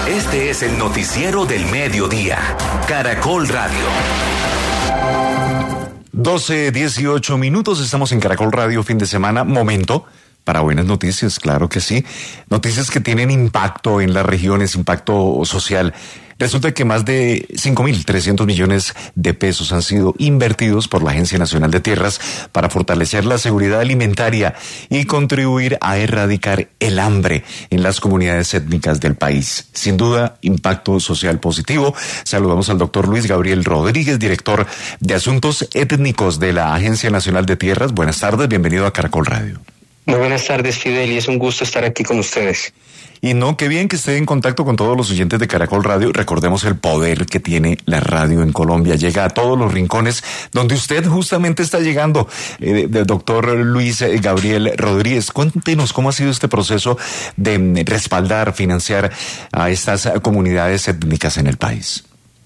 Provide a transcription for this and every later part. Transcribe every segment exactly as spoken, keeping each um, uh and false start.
Este es el noticiero del mediodía. Caracol Radio. doce, dieciocho minutos, estamos en Caracol Radio, fin de semana, momento para buenas noticias, claro que sí. Noticias que tienen impacto en las regiones, impacto social. Resulta que más de cinco mil trescientos millones de pesos han sido invertidos por la Agencia Nacional de Tierras para fortalecer la seguridad alimentaria y contribuir a erradicar el hambre en las comunidades étnicas del país. Sin duda, impacto social positivo. Saludamos al doctor Luis Gabriel Rodríguez, director de Asuntos Étnicos de la Agencia Nacional de Tierras. Buenas tardes, bienvenido a Caracol Radio. Muy buenas tardes, Fidel, y es un gusto estar aquí con ustedes. Y no, qué bien que esté en contacto con todos los oyentes de Caracol Radio. Recordemos el poder que tiene la radio en Colombia. Llega a todos los rincones donde usted justamente está llegando. Eh, del doctor Luis Gabriel Rodríguez, cuéntenos cómo ha sido este proceso de respaldar, financiar a estas comunidades étnicas en el país.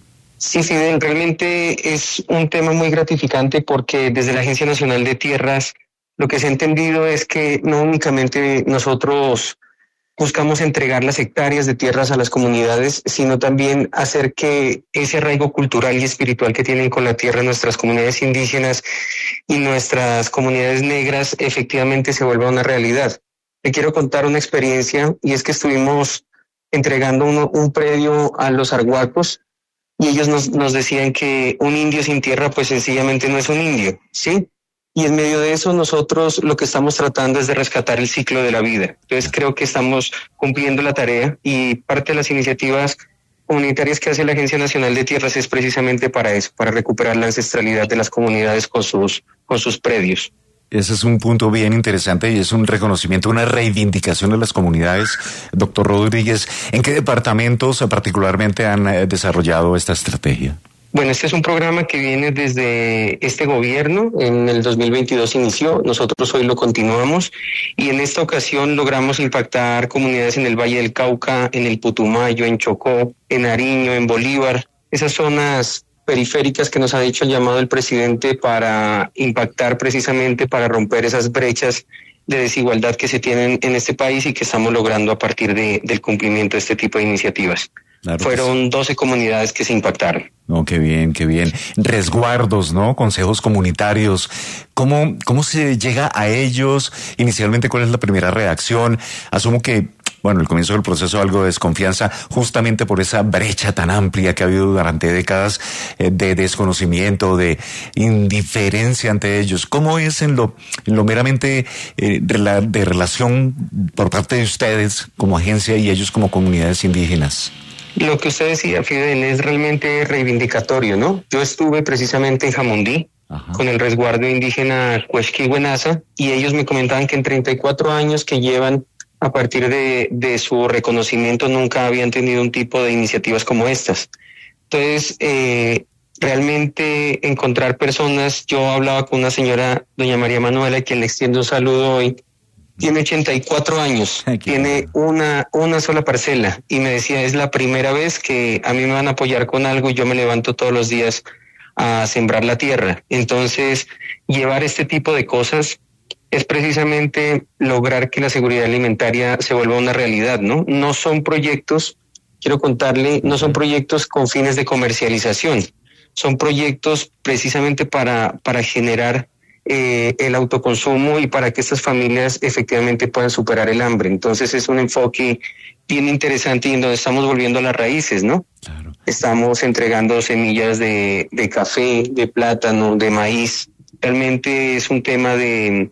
Sí, Fidel, realmente es un tema muy gratificante porque desde la Agencia Nacional de Tierras lo que se ha entendido es que no únicamente nosotros buscamos entregar las hectáreas de tierras a las comunidades, sino también hacer que ese arraigo cultural y espiritual que tienen con la tierra nuestras comunidades indígenas y nuestras comunidades negras efectivamente se vuelva una realidad. Le quiero contar una experiencia, y es que estuvimos entregando uno, un predio a los arhuacos y ellos nos, nos decían que un indio sin tierra pues sencillamente no es un indio, ¿sí? Y en medio de eso nosotros lo que estamos tratando es de rescatar el ciclo de la vida. Entonces creo que estamos cumpliendo la tarea y parte de las iniciativas comunitarias que hace la Agencia Nacional de Tierras es precisamente para eso, para recuperar la ancestralidad de las comunidades con sus, con sus predios. Ese es un punto bien interesante y es un reconocimiento, una reivindicación de las comunidades. Doctor Rodríguez, ¿en qué departamentos particularmente han desarrollado esta estrategia? Bueno, este es un programa que viene desde este gobierno, en el dos mil veintidós inició, nosotros hoy lo continuamos y en esta ocasión logramos impactar comunidades en el Valle del Cauca, en el Putumayo, en Chocó, en Nariño, en Bolívar, esas zonas periféricas que nos ha dicho el llamado del presidente para impactar precisamente, para romper esas brechas de desigualdad que se tienen en este país y que estamos logrando a partir de, del cumplimiento de este tipo de iniciativas. Claro, fueron doce comunidades que se impactaron. No, qué bien, qué bien. Resguardos, ¿no? Consejos comunitarios. ¿Cómo, cómo se llega a ellos? Inicialmente, ¿cuál es la primera reacción? Asumo que, bueno, el comienzo del proceso algo de desconfianza, justamente por esa brecha tan amplia que ha habido durante décadas eh, de desconocimiento, de indiferencia ante ellos. ¿Cómo es en lo, en lo meramente eh, de relación por parte de ustedes como agencia y ellos como comunidades indígenas? Lo que usted decía, Fidel, es realmente reivindicatorio, ¿no? Yo estuve precisamente en Jamundí, ajá, con el resguardo indígena Cuesquihuenaza, y ellos me comentaban que en treinta y cuatro años que llevan a partir de, de su reconocimiento nunca habían tenido un tipo de iniciativas como estas. Entonces, eh, realmente encontrar personas, yo hablaba con una señora, doña María Manuela, a quien le extiendo un saludo hoy, tiene ochenta y cuatro años, tiene una, una sola parcela y me decía, es la primera vez que a mí me van a apoyar con algo y yo me levanto todos los días a sembrar la tierra. Entonces, llevar este tipo de cosas es precisamente lograr que la seguridad alimentaria se vuelva una realidad, ¿no? No son proyectos, quiero contarle, no son proyectos con fines de comercialización, son proyectos precisamente para, para generar Eh, el autoconsumo y para que estas familias efectivamente puedan superar el hambre. Entonces es un enfoque bien interesante y en donde estamos volviendo a las raíces, ¿no? Claro. Estamos entregando semillas de, de café, de plátano, de maíz. Realmente es un tema de,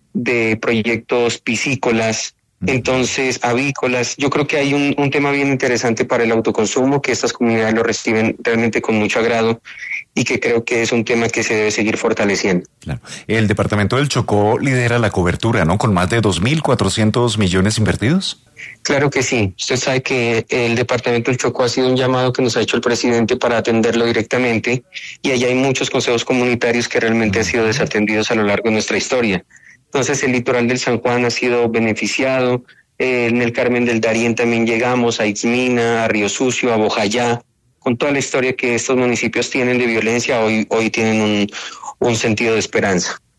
de proyectos piscícolas, entonces avícolas. Yo creo que hay un, un tema bien interesante para el autoconsumo, que estas comunidades lo reciben realmente con mucho agrado y que creo que es un tema que se debe seguir fortaleciendo. Claro. El departamento del Chocó lidera la cobertura, ¿no? Con más de dos mil cuatrocientos millones invertidos. Claro que sí. Usted sabe que el departamento del Chocó ha sido un llamado que nos ha hecho el presidente para atenderlo directamente y allá hay muchos consejos comunitarios que realmente han sido desatendidos a lo largo de nuestra historia. Entonces el litoral del San Juan ha sido beneficiado, eh, en el Carmen del Darién también llegamos, a Itzmina, a Río Sucio, a Bojayá, con toda la historia que estos municipios tienen de violencia, hoy, hoy tienen un, un sentido de esperanza.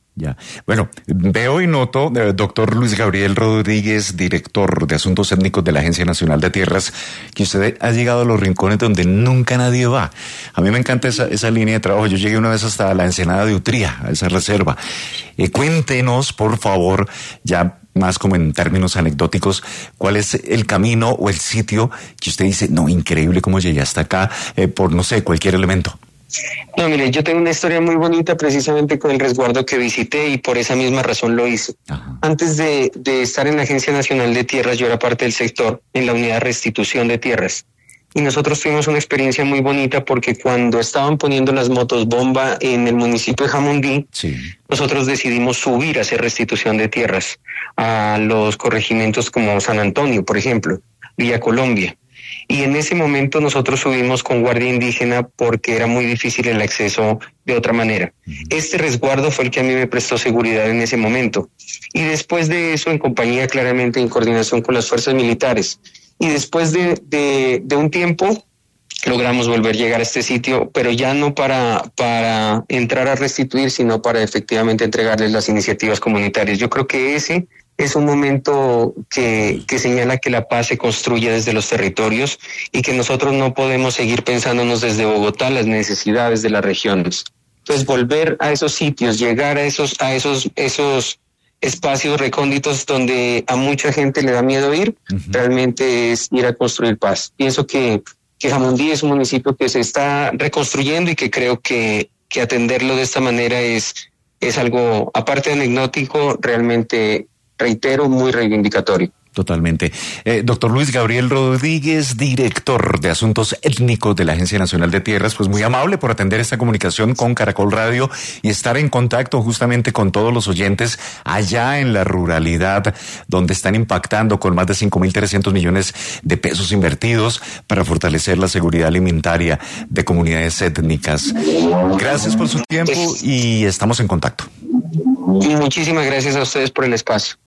Ya. Bueno, veo y noto, eh, doctor Luis Gabriel Rodríguez, director de Asuntos Étnicos de la Agencia Nacional de Tierras, que usted ha llegado a los rincones donde nunca nadie va. A mí me encanta esa, esa línea de trabajo. Yo llegué una vez hasta la Ensenada de Utría, a esa reserva. Eh, cuéntenos, por favor, ya más como en términos anecdóticos, cuál es el camino o el sitio que usted dice, no, increíble cómo llegué hasta acá, eh, por, no sé, cualquier elemento. No, mire, yo tengo una historia muy bonita precisamente con el resguardo que visité y por esa misma razón lo hice. Ajá. Antes de, de estar en la Agencia Nacional de Tierras, yo era parte del sector en la unidad de restitución de tierras. Y nosotros tuvimos una experiencia muy bonita porque cuando estaban poniendo las motos bomba en el municipio de Jamundí, sí. nosotros decidimos subir a hacer restitución de tierras a los corregimientos como San Antonio, por ejemplo, Villa Colombia. Y en ese momento nosotros subimos con guardia indígena porque era muy difícil el acceso de otra manera. Uh-huh. Este resguardo fue el que a mí me prestó seguridad en ese momento. Y después de eso, en compañía claramente en coordinación con las fuerzas militares. Y después de, de, de un tiempo, logramos volver a llegar a este sitio, pero ya no para, para entrar a restituir, sino para efectivamente entregarles las iniciativas comunitarias. Yo creo que ese es un momento que, que señala que la paz se construye desde los territorios y que nosotros no podemos seguir pensándonos desde Bogotá las necesidades de las regiones. Entonces, volver a esos sitios, llegar a esos, a esos, esos espacios recónditos donde a mucha gente le da miedo ir, uh-huh. realmente es ir a construir paz. Pienso que, que Jamundí es un municipio que se está reconstruyendo y que creo que, que atenderlo de esta manera es, es algo, aparte de anecdótico, realmente, reitero, muy reivindicatorio. Totalmente. Eh, doctor Luis Gabriel Rodríguez, director de Asuntos Étnicos de la Agencia Nacional de Tierras, pues muy amable por atender esta comunicación con Caracol Radio y estar en contacto justamente con todos los oyentes allá en la ruralidad, donde están impactando con más de cinco mil trescientos millones de pesos invertidos para fortalecer la seguridad alimentaria de comunidades étnicas. Gracias por su tiempo y estamos en contacto. Muchísimas gracias a ustedes por el espacio.